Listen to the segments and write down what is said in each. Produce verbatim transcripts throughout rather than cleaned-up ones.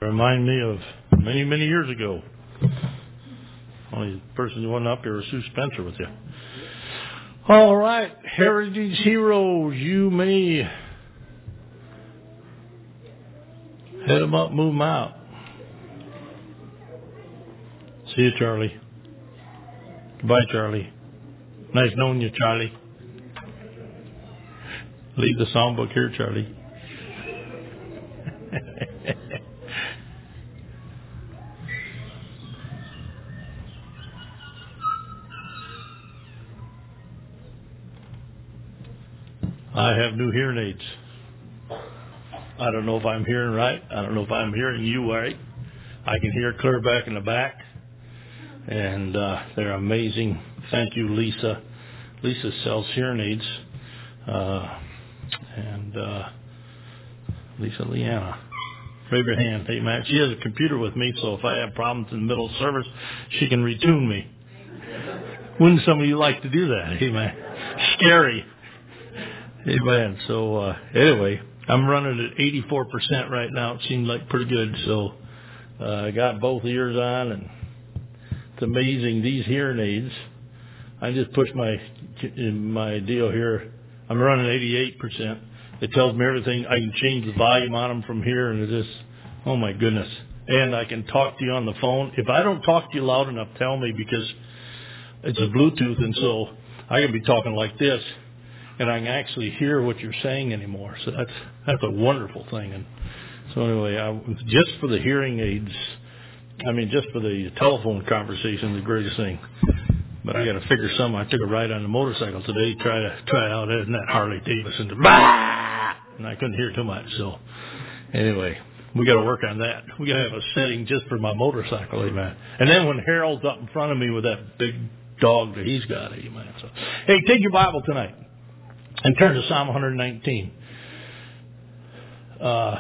Remind me of many, many years ago. Only person who went up there was Sue Spencer with you. All right, Heritage Heroes, you may head them up, move them out. See you, Charlie. Goodbye, Charlie. Nice knowing you, Charlie. Leave the songbook here, Charlie. I have new hearing aids. I don't know if I'm hearing right. I don't know if I'm hearing you right. I can hear clear back in the back. And uh, they're amazing. Thank you, Lisa. Lisa sells hearing aids. Uh, and uh, Lisa Leanna. Raise your hand. Hey, man. She has a computer with me, so if I have problems in the middle of service, she can retune me. Wouldn't some of you like to do that? Hey, man. Scary. Amen. So, uh, anyway, I'm running at eighty-four percent right now. It seems like pretty good. So, uh, I got both ears on, and it's amazing. These hearing aids, I just push my, my deal here. I'm running eighty-eight percent. It tells me everything. I can change the volume on them from here, and it just, oh my goodness. And I can talk to you on the phone. If I don't talk to you loud enough, tell me, because it's a Bluetooth, and so I can be talking like this. And I can actually hear what you're saying anymore. So that's that's a wonderful thing. And so anyway, I, just for the hearing aids, I mean, just for the telephone conversation, the greatest thing. But I got to figure something. I took a ride on the motorcycle today, try to try out in that Harley Davidson, and I couldn't hear too much. So anyway, we got to work on that. We got to have a setting just for my motorcycle, amen. And then when Harold's up in front of me with that big dog that he's got, amen. So hey, take your Bible tonight and turn to Psalm one nineteen. Uh,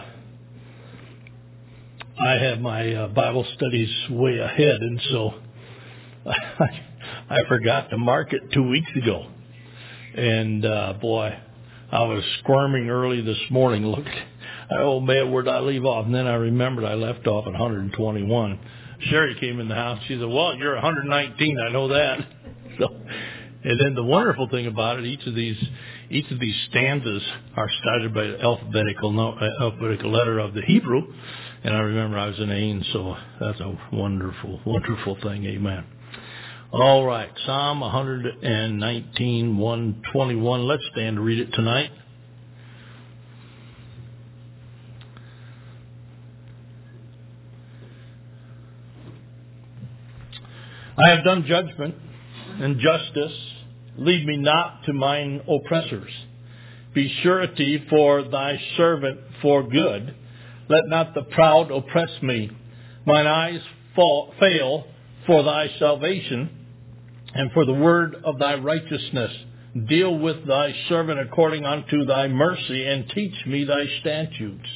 I have my uh, Bible studies way ahead, and so I, I forgot to mark it two weeks ago. And, uh, boy, I was squirming early this morning. Look, oh, man, where did I leave off? And then I remembered I left off at one twenty-one. Sherry came in the house. She said, well, you're one nineteen. I know that. So, and then the wonderful thing about it, each of these each of these stanzas are started by the alphabetical, no, uh, alphabetical letter of the Hebrew. And I remember I was in Ain, so that's a wonderful, wonderful thing. Amen. All right, Psalm one nineteen, one twenty-one. Let's stand to read it tonight. I have done judgment and justice. Lead me not to mine oppressors. Be surety for thy servant for good. Let not the proud oppress me. Mine eyes fall, fail for thy salvation and for the word of thy righteousness. Deal with thy servant according unto thy mercy, and teach me thy statutes.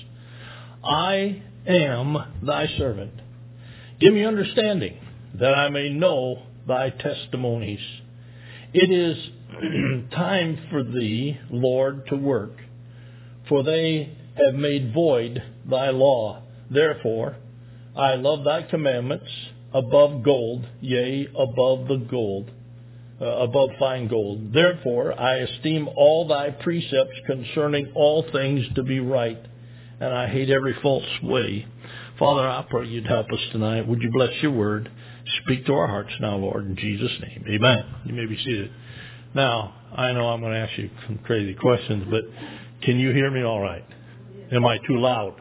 I am thy servant. Give me understanding, that I may know thy testimonies. It is time for thee, Lord, to work, for they have made void thy law. Therefore, I love thy commandments above gold, yea, above the gold, uh, above fine gold. Therefore, I esteem all thy precepts concerning all things to be right, and I hate every false way. Father, I pray you'd help us tonight. Would you bless your word? Speak to our hearts now, Lord, in Jesus' name. Amen. You may be seated. Now, I know I'm going to ask you some crazy questions, but can you hear me all right? Am I too loud?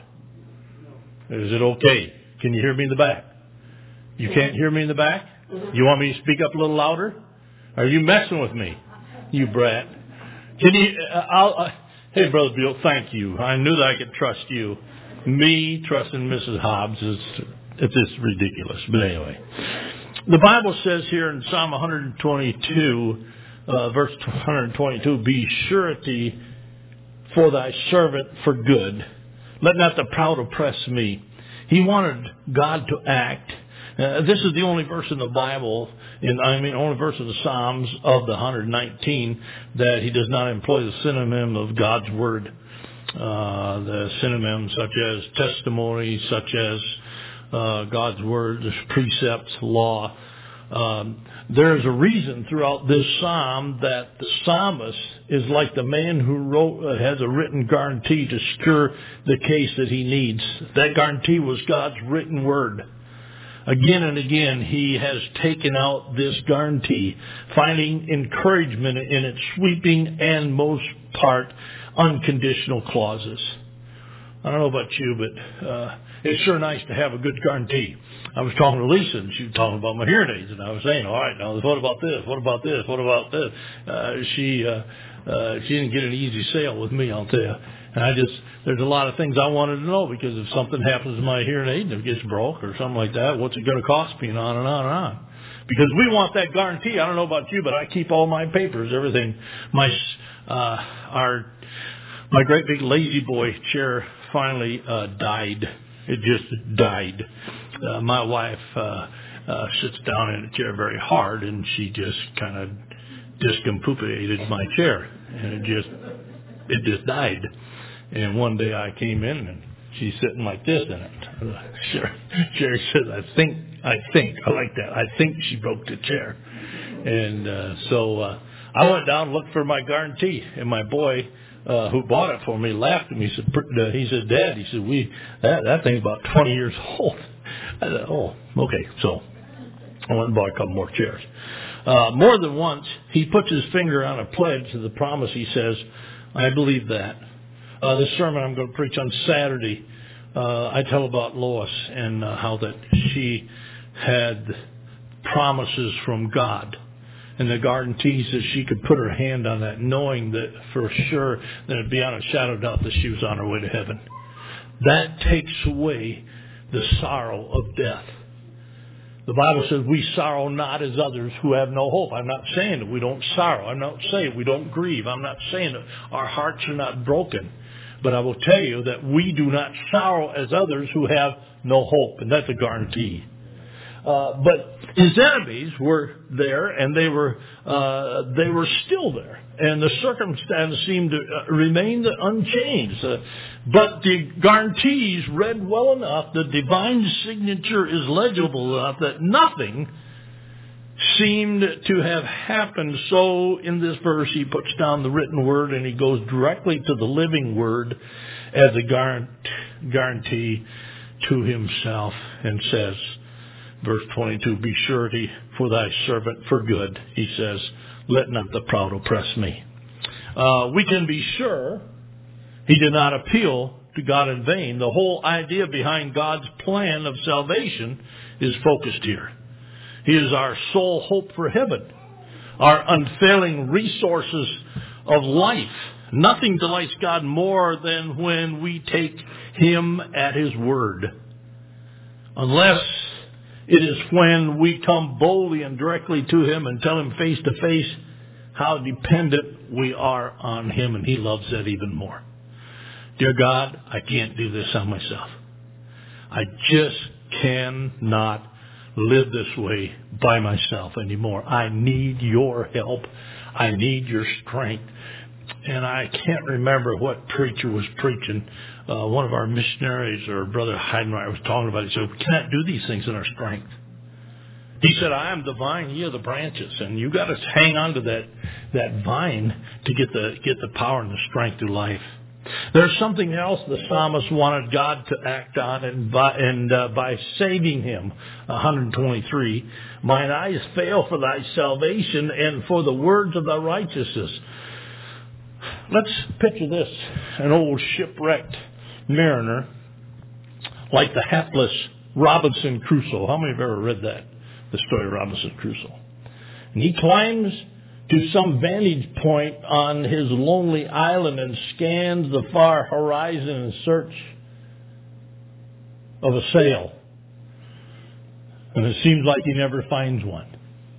Is it okay? Can you hear me in the back? You can't hear me in the back? You want me to speak up a little louder? Are you messing with me, you brat? Can you? Uh, I'll, uh, hey, Brother Bill, thank you. I knew that I could trust you. Me trusting Missus Hobbs is it's just ridiculous. But anyway, the Bible says here in Psalm one twenty-two, uh, verse one twenty-two, be surety for thy servant for good. Let not the proud oppress me. He wanted God to act. Uh, this is the only verse in the Bible, in, I mean, only verse in the Psalms of the one nineteen that he does not employ the synonym of God's word. uh, the synonyms such as testimony, such as uh, God's word, precepts, law. Um, there's a reason throughout this psalm that the psalmist is like the man who wrote uh, has a written guarantee to secure the case that he needs. That guarantee was God's written word. Again and again, he has taken out this guarantee, finding encouragement in its sweeping and most part unconditional clauses. I don't know about you, but uh, it's sure nice to have a good guarantee. I was talking to Lisa, and she was talking about my hearing aids, and I was saying, all right, now what about this? What about this? What about this? Uh, she uh, uh, she didn't get an easy sale with me, I'll tell you. And I just, there's a lot of things I wanted to know, because if something happens to my hearing aid and it gets broke or something like that, what's it going to cost me, and on and on and on. Because we want that guarantee. I don't know about you, but I keep all my papers, everything. My uh, our my great big lazy boy chair finally uh, died. It just died. Uh, my wife uh, uh, sits down in a chair very hard, and she just kind of discombobulated my chair, and it just it just died. And one day I came in, and she's sitting like this in it. Sherry, Sherry says, "I think, I think, I like that. I think she broke the chair." And uh, so uh, I went down and looked for my guarantee, and my boy, Uh, who bought it for me, laughed at me. He said, uh, he said, "Dad," he said, "we that, that thing's about twenty years old." I said, "Oh, okay." So I went and bought a couple more chairs. Uh, more than once, he puts his finger on a pledge to the promise. He says, "I believe that." Uh, this sermon I'm going to preach on Saturday, uh, I tell about Lois and uh, how that she had promises from God, and the guarantees that she could put her hand on that, knowing that for sure that it'd be on a shadow of doubt that she was on her way to heaven. That takes away the sorrow of death. The Bible says we sorrow not as others who have no hope. I'm not saying that we don't sorrow. I'm not saying we don't grieve. I'm not saying that our hearts are not broken. But I will tell you that we do not sorrow as others who have no hope. And that's a guarantee. Uh, but his enemies were there, and they were uh, they were still there, and the circumstances seemed to uh, remain unchanged. Uh, but the guarantees read well enough, the divine signature is legible enough that nothing seemed to have happened. So in this verse, he puts down the written word, and he goes directly to the living word as a guarantee to himself, and says, verse twenty-two, "Be surety for thy servant for good," he says, "let not the proud oppress me." Uh, we can be sure he did not appeal to God in vain. The whole idea behind God's plan of salvation is focused here. He is our sole hope for heaven, our unfailing resources of life. Nothing delights God more than when we take him at his word. Unless it is when we come boldly and directly to him and tell him face to face how dependent we are on him, and he loves that even more. Dear God, I can't do this on myself. I just cannot live this way by myself anymore. I need your help. I need your strength. And I can't remember what preacher was preaching. Uh, one of our missionaries, or Brother Heidenreich, was talking about it. He said, "We cannot do these things in our strength." He said, "I am the vine, ye are the branches." And you got to hang on to that, that vine to get the, get the power and the strength through life. There's something else the psalmist wanted God to act on, and by, and uh, by saving him. one twenty-three, "Mine eyes fail for thy salvation and for the words of thy righteousness." Let's picture this: an old shipwrecked mariner, like the hapless Robinson Crusoe. How many have ever read that? The story of Robinson Crusoe. And he climbs to some vantage point on his lonely island and scans the far horizon in search of a sail. And it seems like he never finds one.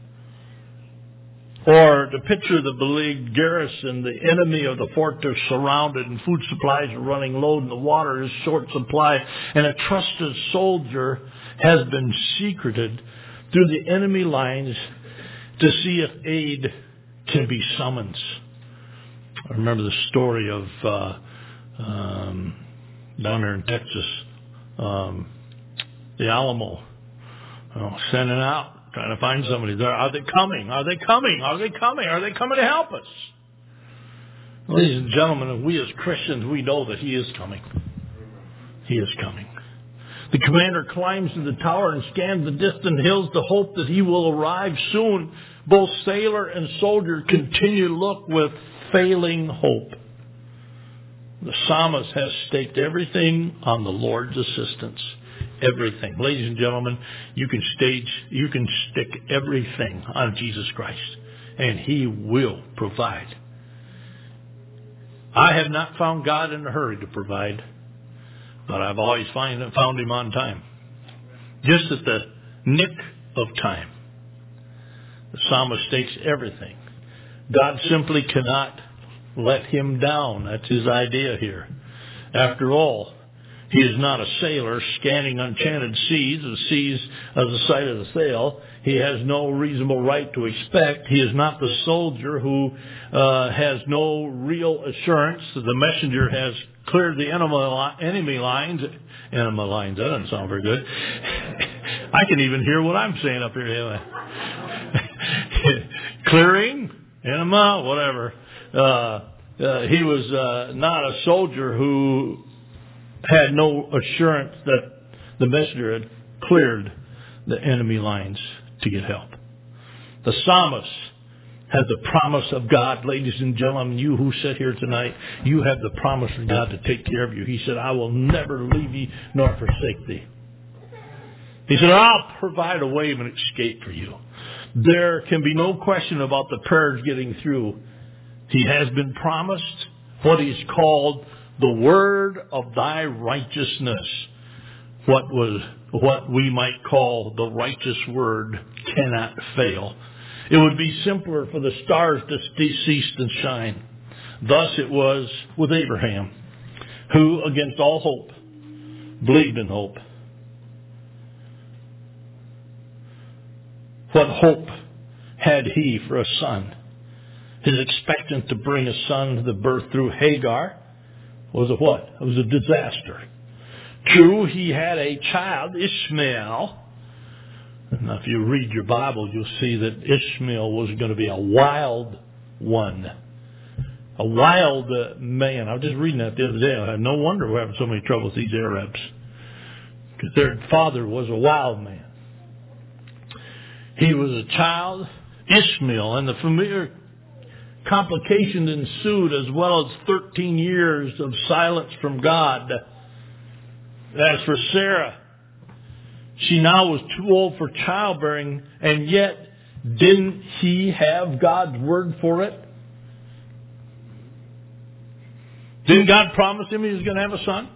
Or to picture the beleaguered garrison, the enemy of the fort are surrounded, and food supplies are running low, and the water is short supply, and a trusted soldier has been secreted through the enemy lines to see if aid can be summoned. I remember the story of uh, um, down there in Texas, um, the Alamo, you know, sending out, trying to find somebody there. Are they coming? Are they coming? Are they coming? Are they coming to help us? Ladies and gentlemen, we as Christians, we know that He is coming. He is coming. The commander climbs to the tower and scans the distant hills to hope that he will arrive soon. Both sailor and soldier continue to look with failing hope. The psalmist has staked everything on the Lord's assistance. Everything. Ladies and gentlemen, you can stage, you can stick everything on Jesus Christ, and He will provide. I have not found God in a hurry to provide, but I've always find, found Him on time. Just at the nick of time. The psalmist stakes everything. God simply cannot let him down. That's his idea here. After all, he is not a sailor scanning enchanted seas, the seas as the sight of the sail. He has no reasonable right to expect. He is not the soldier who uh, has no real assurance that the messenger has cleared the enemy lines. Enemy lines, that doesn't sound very good. I can even hear what I'm saying up here. Clearing, enema, whatever. Uh, uh, he was uh, not a soldier who had no assurance that the messenger had cleared the enemy lines to get help. The psalmist has the promise of God. Ladies and gentlemen, you who sit here tonight, you have the promise of God to take care of you. He said, I will never leave you nor forsake thee. He said, I'll provide a way of an escape for you. There can be no question about the prayers getting through. He has been promised what He's called the word of thy righteousness. What was what we might call the righteous word cannot fail. It would be simpler for the stars to cease to shine. Thus it was with Abraham, who against all hope believed in hope. What hope had he for a son? His expectant to bring a son to the birth through Hagar was a what? It was a disaster. True, he had a child, Ishmael. Now, if you read your Bible, you'll see that Ishmael was going to be a wild one. A wild uh, man. I was just reading that the other day. I had no wonder we're having so many trouble with these Arabs. Because their father was a wild man. He was a child, Ishmael, and the familiar complications ensued, as well as thirteen years of silence from God. As for Sarah, she now was too old for childbearing, and yet didn't he have God's word for it? Didn't God promise him he was going to have a son?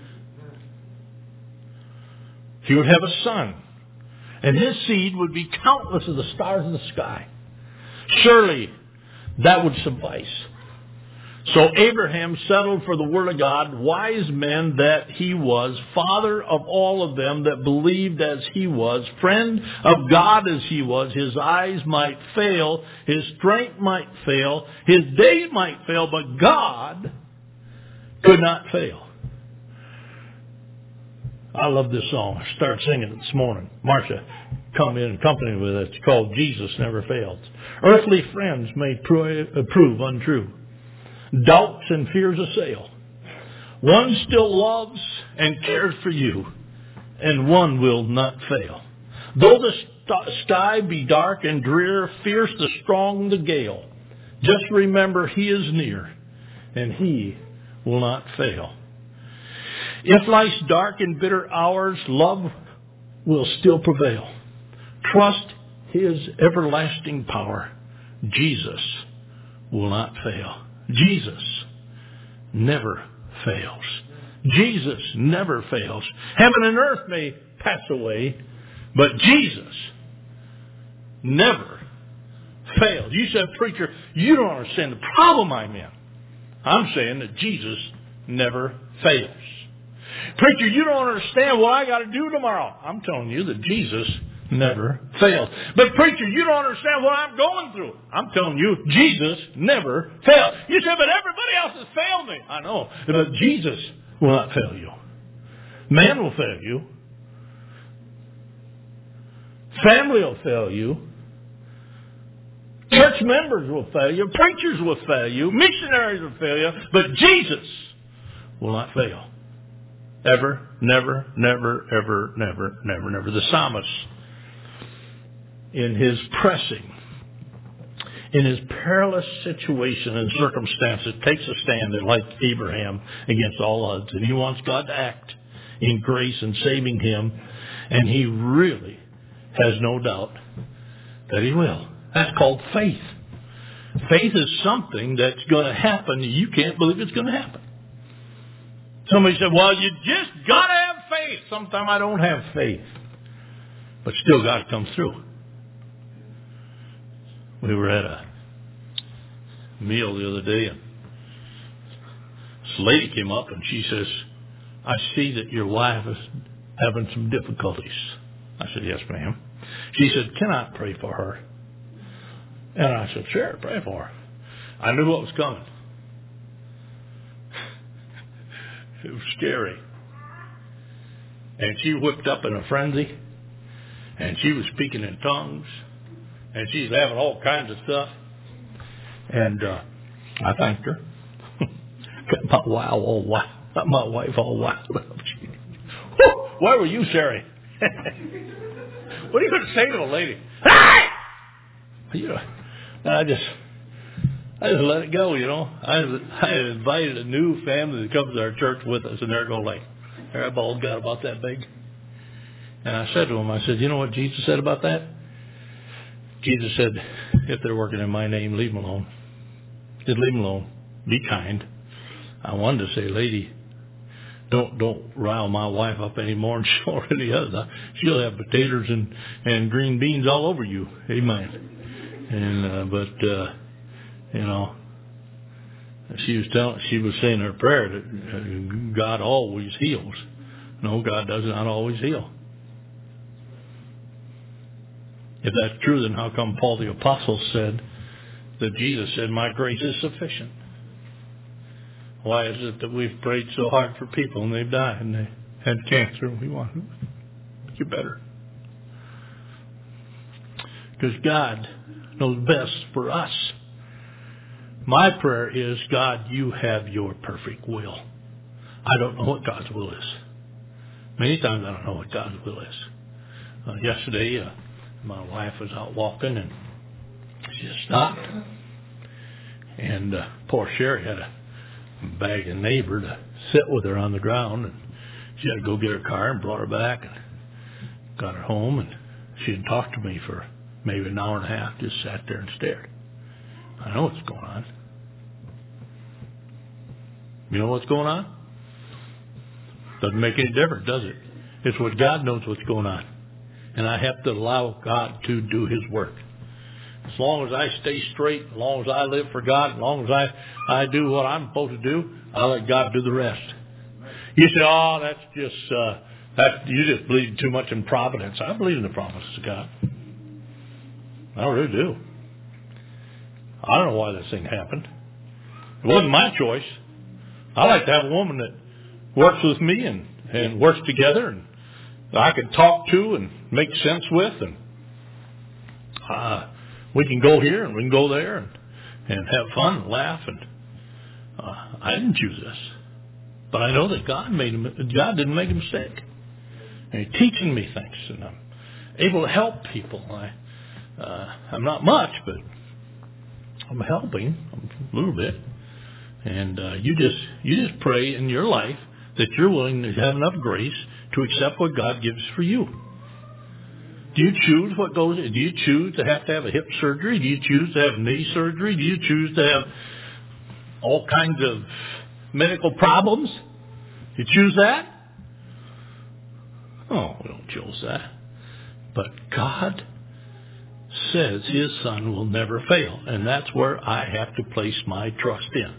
He would have a son. And his seed would be countless of the stars in the sky. Surely that would suffice. So Abraham settled for the word of God, wise men that he was, father of all of them that believed as he was, friend of God as he was. His eyes might fail, his strength might fail, his days might fail, but God could not fail. I love this song. I started singing it this morning. Marcia come in and accompanied with it. It's called Jesus Never Fails. Earthly friends may prove, prove untrue. Doubts and fears assail. One still loves and cares for you, and one will not fail. Though the st- sky be dark and drear, fierce the strong the gale, just remember he is near, and he will not fail. If life's dark and bitter hours, love will still prevail. Trust his everlasting power. Jesus will not fail. Jesus never fails. Jesus never fails. Heaven and earth may pass away, but Jesus never fails. You said, preacher, you don't understand the problem I'm in. I'm saying that Jesus never fails. Preacher, you don't understand what I got to do tomorrow. I'm telling you that Jesus never fails. But preacher, you don't understand what I'm going through. I'm telling you, Jesus never failed. You said, but everybody else has failed me. I know. But Jesus will not fail you. Man will fail you. Family will fail you. Church members will fail you. Preachers will fail you. Missionaries will fail you. But Jesus will not fail. Ever, never, never, ever, never, never, never. The psalmist, in his pressing, in his perilous situation and circumstances, takes a stand like Abraham against all odds. And he wants God to act in grace and saving him. And he really has no doubt that he will. That's called faith. Faith is something that's going to happen. You can't believe it's going to happen. Somebody said, well, you just got to have faith. Sometimes I don't have faith. But still God comes through. We were at a meal the other day, and this lady came up and she says, I see that your wife is having some difficulties. I said, yes, ma'am. She said, can I pray for her? And I said, sure, pray for her. I knew what was coming. It was scary. And she whipped up in a frenzy. And she was speaking in tongues. And she's having all kinds of stuff. And uh, I thanked her. Got my wow all wild. Got my wife all wild up. Where were you, Sherry? What are you going to say to a lady? Hey! You know, I just, I just let it go, you know. I, I invited a new family to come to our church with us, and they're going like, their balls got about that big. And I said to them, I said, you know what Jesus said about that? Jesus said, if they're working in my name, leave them alone. Just leave them alone. Be kind. I wanted to say, lady, don't don't rile my wife up anymore, and she'll already has. She'll have potatoes and, and green beans all over you. Amen. And uh, but uh, you know, she was telling, she was saying her prayer that God always heals. No, God does not always heal. If that's true, then how come Paul the Apostle said that Jesus said, my grace is sufficient? Why is it that we've prayed so hard for people and they've died and they had cancer and we want to make you better? Because God knows best for us. My prayer is, God, you have your perfect will. I don't know what God's will is. Many times I don't know what God's will is. Uh, yesterday, uh, my wife was out walking and she just stopped. And uh, poor Sherry had a bag a neighbor to sit with her on the ground, and she had to go get her car and brought her back and got her home, and she had talked to me for maybe an hour and a half, just sat there and stared. I know what's going on. You know what's going on? Doesn't make any difference, does it? It's what God knows what's going on. And I have to allow God to do His work. As long as I stay straight, as long as I live for God, as long as I, I do what I'm supposed to do, I let God do the rest. You say, oh, that's just, uh, that you just believe too much in providence. I believe in the promises of God. I really do. I don't know why this thing happened. It wasn't my choice. I like to have a woman that works with me and, and works together and I can talk to and make sense with, and uh, we can go here and we can go there and, and have fun and laugh. And uh, I didn't choose this, but I know that God made a, God didn't make a mistake. And He's teaching me things, and I'm able to help people. I uh, I'm not much, but I'm helping a little bit. And uh, you just you just pray in your life that you're willing to have enough grace to accept what God gives for you. Do you choose what goes? Do you choose to have to have a hip surgery? Do you choose to have knee surgery? Do you choose to have all kinds of medical problems? Do you choose that? Oh, we don't choose that. But God says His Son will never fail, and that's where I have to place my trust in.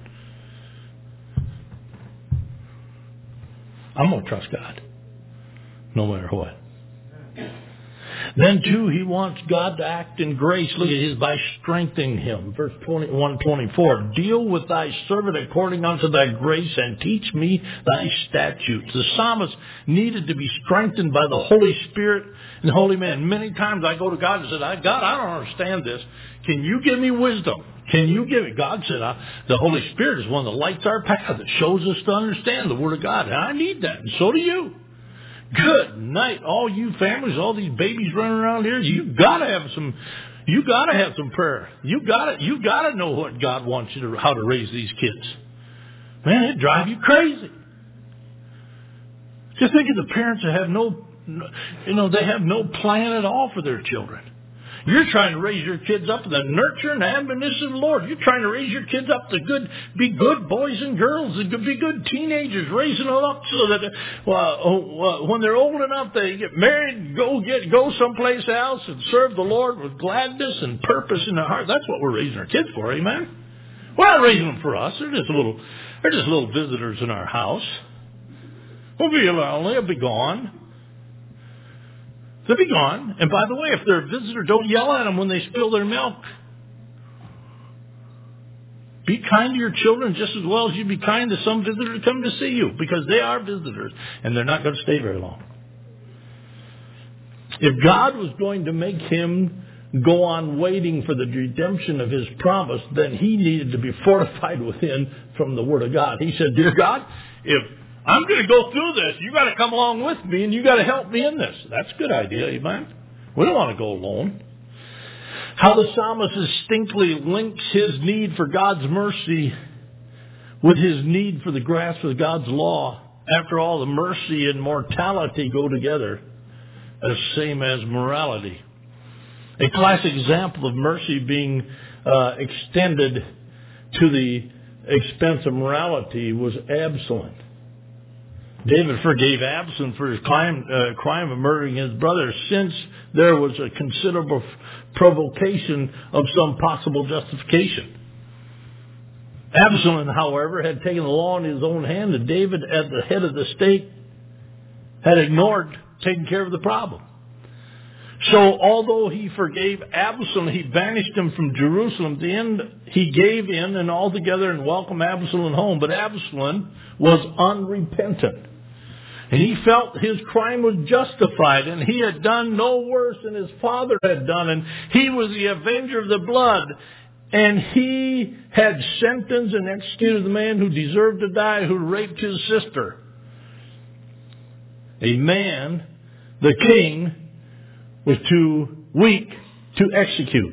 I'm going to trust God, no matter what. Then, too, he wants God to act in grace. Look at his, by strengthening him. Verse twenty-one, twenty-four. Deal with thy servant according unto thy grace, and teach me thy statutes. The psalmist needed to be strengthened by the Holy Spirit and the Holy Man. Many times I go to God and said, God, I don't understand this. Can you give me wisdom? Can you give it? God said, the Holy Spirit is one that lights our path, that shows us to understand the Word of God. And I need that, and so do you. Good night, all you families, all these babies running around here. You gotta have some, you gotta have some prayer. You gotta, you gotta know what God wants you to, how to raise these kids. Man, it drives you crazy. Just think of the parents that have no, you know, they have no plan at all for their children. You're trying to raise your kids up in the nurture and admonition of the Lord. You're trying to raise your kids up to good, be good boys and girls, and be good teenagers, raising them up so that well, when they're old enough, they get married, go get go someplace else, and serve the Lord with gladness and purpose in their heart. That's what we're raising our kids for, amen. We're not raising them for us. They're just little, they're just little visitors in our house. We'll be lonely. They'll be gone. They'll be gone. And by the way, if they're a visitor, don't yell at them when they spill their milk. Be kind to your children just as well as you be kind to some visitor to come to see you, because they are visitors and they're not going to stay very long. If God was going to make him go on waiting for the redemption of his promise, then he needed to be fortified within from the Word of God. He said, dear God, if I'm going to go through this, you got to come along with me, and you got to help me in this. That's a good idea, amen? We don't want to go alone. How the psalmist distinctly links his need for God's mercy with his need for the grasp of God's law. After all, the mercy and mortality go together, as same as morality. A classic example of mercy being uh, extended to the expense of morality was Absalom. David forgave Absalom for his crime, uh, crime of murdering his brother, since there was a considerable provocation of some possible justification. Absalom, however, had taken the law in his own hand, and David, at the head of the state, had ignored taking care of the problem. So, although he forgave Absalom, he banished him from Jerusalem. At the end, he gave in and altogether and welcomed Absalom home. But Absalom was unrepentant. And he felt his crime was justified, and he had done no worse than his father had done. And he was the avenger of the blood. And he had sentenced and executed the man who deserved to die, who raped his sister. A man, the king, was too weak to execute.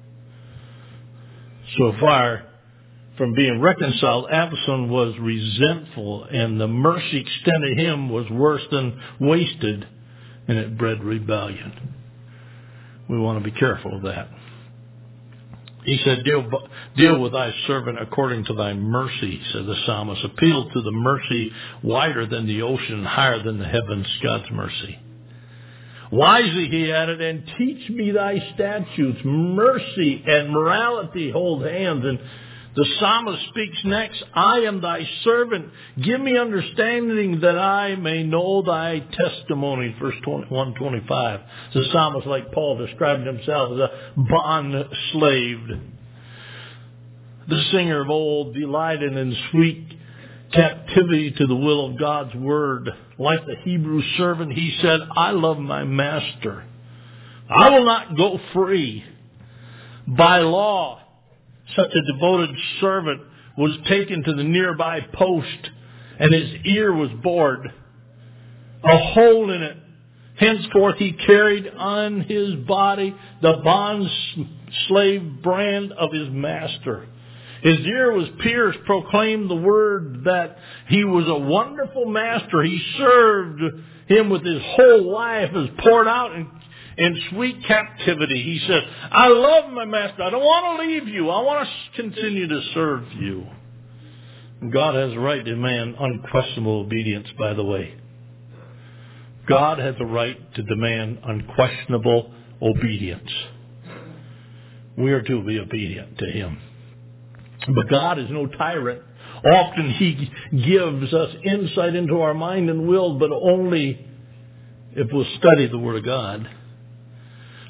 So far from being reconciled, Absalom was resentful, and the mercy extended him was worse than wasted, and it bred rebellion. We want to be careful of that. He said, deal, deal with thy servant according to thy mercy, said the psalmist. Appeal to the mercy wider than the ocean, higher than the heavens, God's mercy. Wisely, he added, and teach me thy statutes. Mercy and morality hold hands. And the psalmist speaks next, I am thy servant. Give me understanding that I may know thy testimony. Verse one twenty-five. The psalmist, like Paul, described himself as a bond slave. The singer of old delighted in sweet captivity to the will of God's word. Like the Hebrew servant, he said, I love my master. I will not go free. By law, such a devoted servant was taken to the nearby post, and his ear was bored, a hole in it. Henceforth he carried on his body the bond slave brand of his master. His ear was pierced, proclaimed the word that he was a wonderful master. He served him with his whole life, as poured out in, in sweet captivity. He said, I love my master. I don't want to leave you. I want to continue to serve you. God has a right to demand unquestionable obedience, by the way. God has a right to demand unquestionable obedience. We are to be obedient to him. But God is no tyrant. Often he gives us insight into our mind and will, but only if we'll study the Word of God.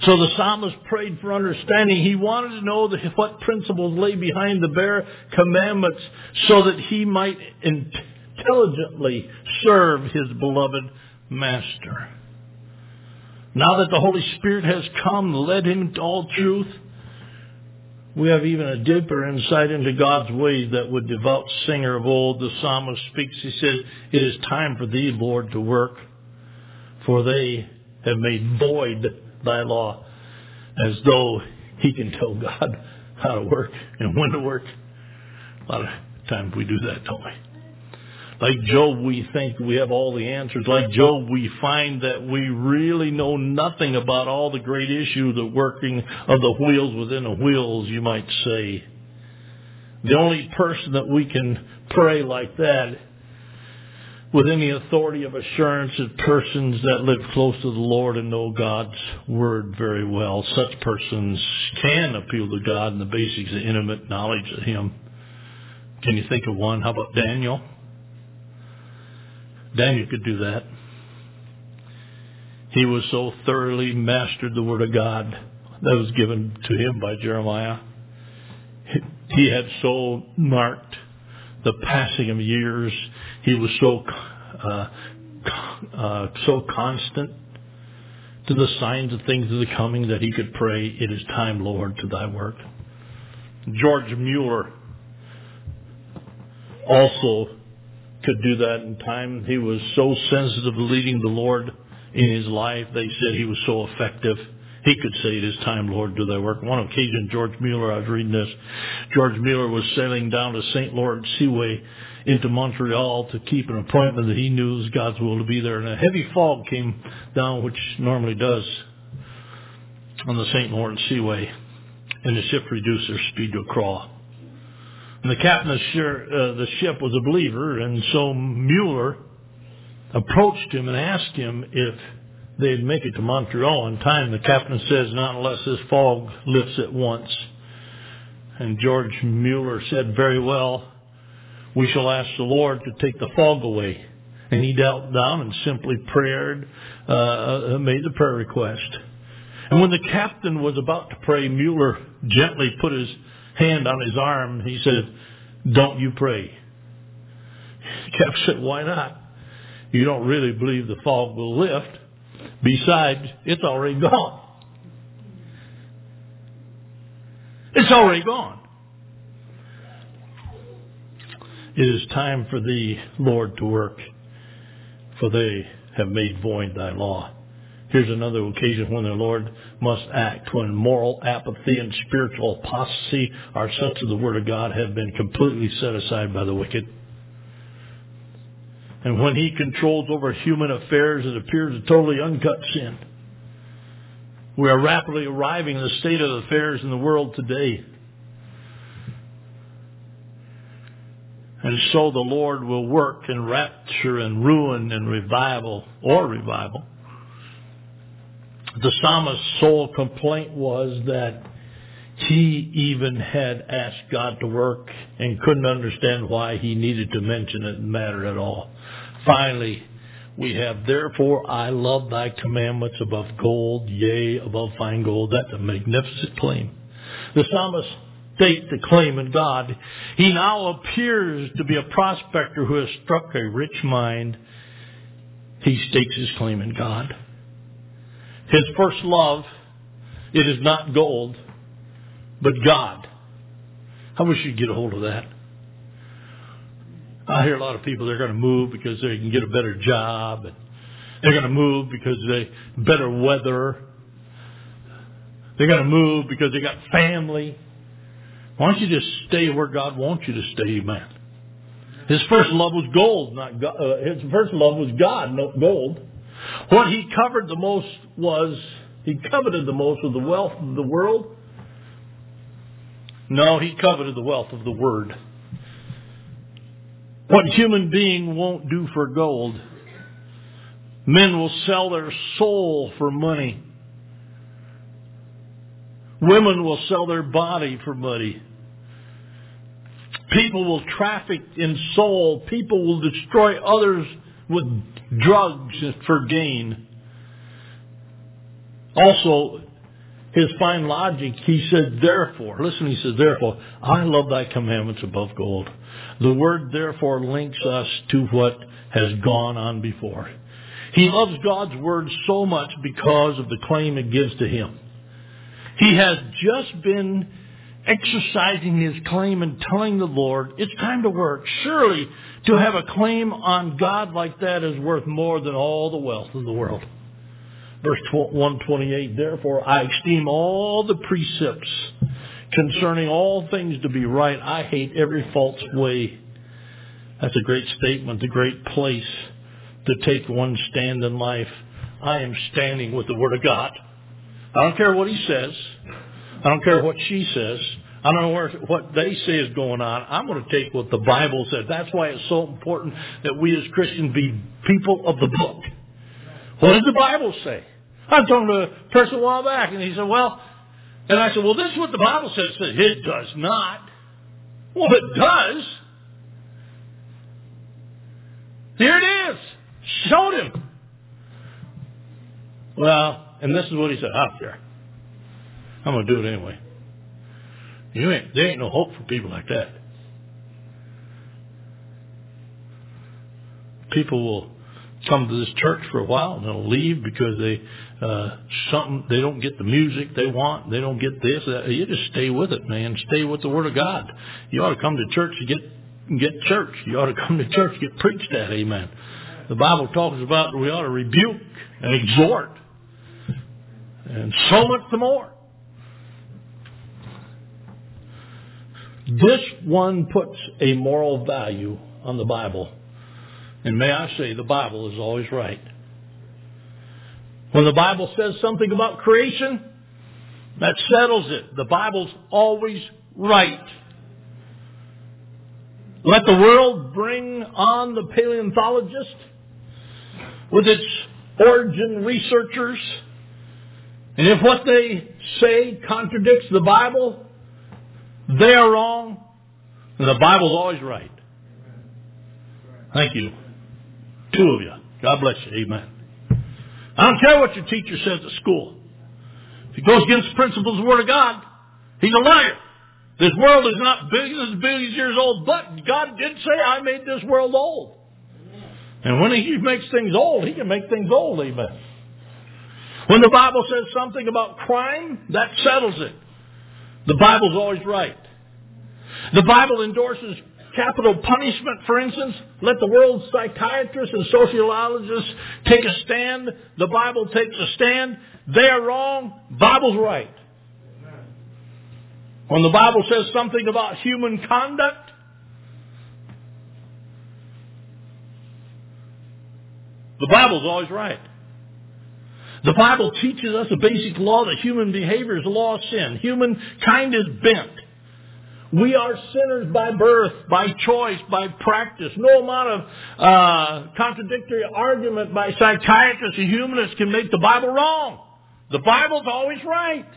So the psalmist prayed for understanding. He wanted to know the, what principles lay behind the bare commandments so that he might intelligently serve his beloved Master. Now that the Holy Spirit has come, led him to all truth, we have even a deeper insight into God's ways that would devout singer of old, the psalmist speaks. He says, "It is time for thee, Lord, to work, for they have made void thy law," as though he can tell God how to work and when to work. A lot of times we do that, don't we? Like Job, we think we have all the answers. Like Job, we find that we really know nothing about all the great issues, the working of the wheels within the wheels, you might say. The only person that we can pray like that with any authority of assurance is persons that live close to the Lord and know God's Word very well. Such persons can appeal to God in the basics of intimate knowledge of Him. Can you think of one? How about Daniel? Daniel could do that. He was so thoroughly mastered the Word of God that was given to him by Jeremiah. He had so marked the passing of years. He was so uh, uh, so constant to the signs of things of the coming that he could pray, "It is time, Lord, to thy work." George Mueller also could do that in time. He was so sensitive to leading the Lord in his life. They said he was so effective. He could say, "It is time, Lord, do thy work." One occasion, George Mueller, I was reading this, George Mueller was sailing down to Saint Lawrence Seaway into Montreal to keep an appointment that he knew was God's will to be there. And a heavy fog came down, which normally does on the Saint Lawrence Seaway, and the ship reduced their speed to a crawl. And the captain of the ship was a believer, and so Mueller approached him and asked him if they'd make it to Montreal in time. The captain says, "Not unless this fog lifts at once." And George Mueller said, "Very well, we shall ask the Lord to take the fog away." And he knelt down and simply prayed, uh, made the prayer request. And when the captain was about to pray, Mueller gently put his hand on his arm. He said, "Don't you pray." The captain said, "Why not? You don't really believe the fog will lift. Besides, it's already gone." It's already gone. "It is time for thee, Lord, to work, for they have made void thy law." Here's another occasion when the Lord must act, when moral apathy and spiritual apostasy, our sense of the Word of God, have been completely set aside by the wicked. And when He controls over human affairs, it appears a totally uncut sin. We are rapidly arriving at the state of affairs in the world today. And so the Lord will work in rapture and ruin and revival, or revival. The psalmist's sole complaint was that he even had asked God to work and couldn't understand why he needed to mention it and matter at all. Finally, we have, "Therefore I love thy commandments above gold, yea, above fine gold." That's a magnificent claim. The psalmist staked a claim in God. He now appears to be a prospector who has struck a rich mine. He stakes his claim in God. His first love, it is not gold, but God. I wish you'd get a hold of that. I hear a lot of people, they're going to move because they can get a better job. And they're going to move because they better weather. They're going to move because they got family. Why don't you just stay where God wants you to stay, man? His first love was gold, not God. Uh, his first love was God, not gold. What he covered the most was, he coveted the most was the wealth of the world. No, he coveted the wealth of the Word. What human being won't do for gold? Men will sell their soul for money. Women will sell their body for money. People will traffic in soul. People will destroy others with drugs for gain. Also, his fine logic, he said, therefore, listen, he says, therefore, I love thy commandments above gold. The word therefore links us to what has gone on before. He loves God's word so much because of the claim it gives to him. He has just been exercising his claim and telling the Lord, it's time to work. Surely to have a claim on God like that is worth more than all the wealth of the world. Verse one twenty-eight, therefore I esteem all the precepts concerning all things to be right. I hate every false way. That's a great statement, a great place to take one stand in life. I am standing with the Word of God. I don't care what he says. I don't care what she says. I don't know where, what they say is going on. I'm going to take what the Bible says. That's why it's so important that we as Christians be people of the book. What does the Bible say? I was talking to a person a while back, and he said, well, and I said, well, this is what the Bible says. He said, it does not. Well, it does. Here it is. Showed him. Well, and this is what he said. I don't care. I'm going to do it anyway. You ain't, there ain't no hope for people like that. People will come to this church for a while and they'll leave because they uh, something they don't get the music they want. They don't get this. That. You just stay with it, man. Stay with the Word of God. You ought to come to church to get get church. You ought to come to church to get preached at. Amen. The Bible talks about we ought to rebuke and exhort, and so much more. This one puts a moral value on the Bible. And may I say, the Bible is always right. When the Bible says something about creation, that settles it. The Bible's always right. Let the world bring on the paleontologist with its origin researchers. And if what they say contradicts the Bible, they are wrong, and the Bible's always right. Thank you. Two of you. God bless you. Amen. I don't care what your teacher says at school. If he goes against the principles of the Word of God, he's a liar. This world is not billions and billions of years old, but God did say, I made this world old. And when he makes things old, he can make things old. Amen. When the Bible says something about crime, that settles it. The Bible's always right. The Bible endorses capital punishment, for instance. Let the world's psychiatrists and sociologists take a stand. The Bible takes a stand. They are wrong. Bible's right. When the Bible says something about human conduct, the Bible's always right. The Bible teaches us a basic law that human behavior is a law of sin. Humankind is bent. We are sinners by birth, by choice, by practice. No amount of uh, contradictory argument by psychiatrists and humanists can make the Bible wrong. The Bible's always right.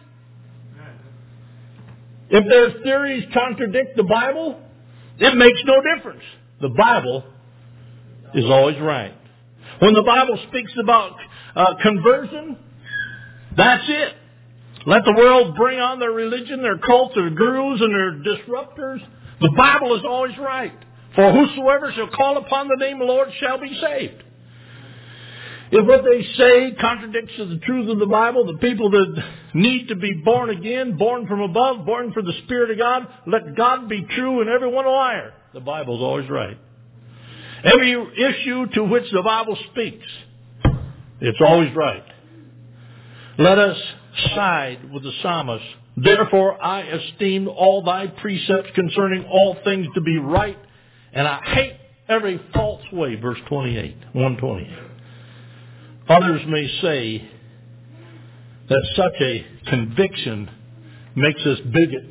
If their theories contradict the Bible, it makes no difference. The Bible is always right. When the Bible speaks about uh, conversion, that's it. Let the world bring on their religion, their cults, their gurus, and their disruptors. The Bible is always right. For whosoever shall call upon the name of the Lord shall be saved. If what they say contradicts the truth of the Bible, the people that need to be born again, born from above, born for the Spirit of God, let God be true and everyone a liar. The Bible is always right. Every issue to which the Bible speaks, it's always right. Let us side with the psalmist. Therefore I esteem all thy precepts concerning all things to be right, and I hate every false way. Verse twenty-eight, one twenty-eight. Others may say that such a conviction makes us bigots.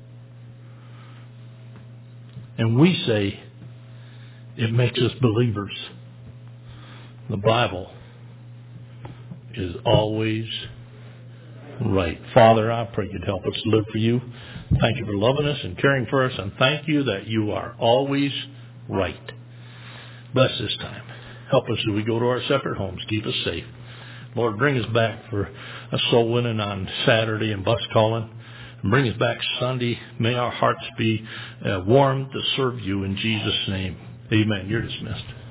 And we say it makes us believers. The Bible is always right. Father, I pray you'd help us live for you. Thank you for loving us and caring for us. And thank you that you are always right. Bless this time. Help us as we go to our separate homes. Keep us safe. Lord, bring us back for a soul winning on Saturday and bus calling. And bring us back Sunday. May our hearts be uh, warm to serve you in Jesus' name. Amen. You're dismissed.